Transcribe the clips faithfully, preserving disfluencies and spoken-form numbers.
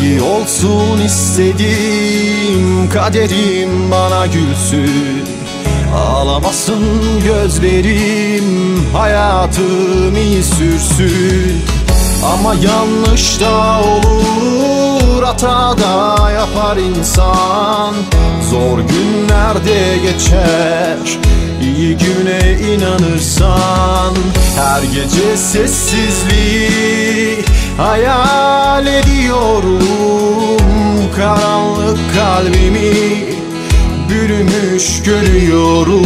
İyi olsun istedim, kaderim bana gülsün. Ağlamasın gözlerim, hayatım iyi sürsün. Ama yanlış da olur, hata da yapar insan. Zor günlerde geçer, iyi güne inanırsan. Her gece sessizliği hayal ediyorum. Karanlık kalbimi bürümüş görüyorum.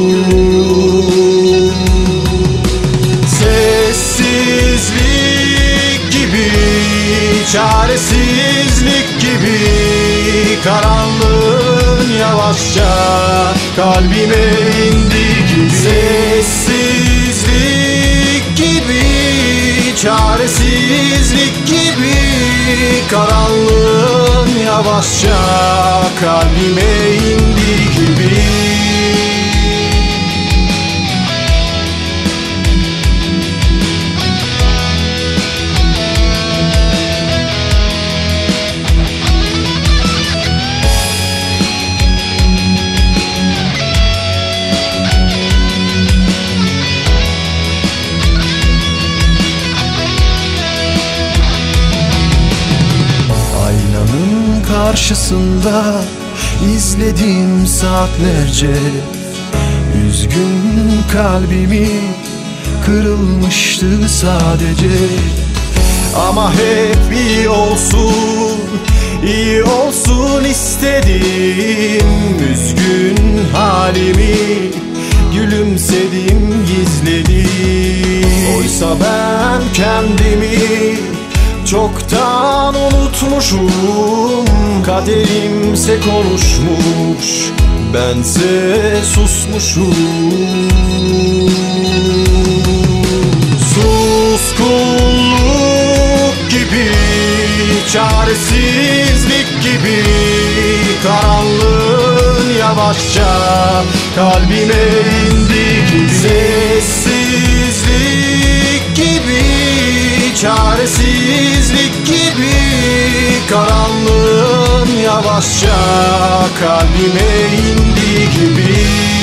Sessizlik gibi, çaresizlik gibi, karanlığın yavaşça kalbime indi gibi. Sessizlik gibi, çaresizlik gibi, karanlığın yavaşça kalbime indi gibi. Karşısında izledim saatlerce üzgün kalbimi, kırılmıştı sadece. Ama hep iyi olsun, iyi olsun istedim. Üzgün halimi gülümsedim, gizledim. Oysa ben kendimi çoktan unutmuşum. Kaderimse konuşmuş, bense susmuşum. Suskunluk gibi, çaresizlik gibi, karanlığın yavaşça kalbime indi gibi. Sessizlik gibi, çaresizlik gibi, karanlığın yavaşça kalbime indi gibi.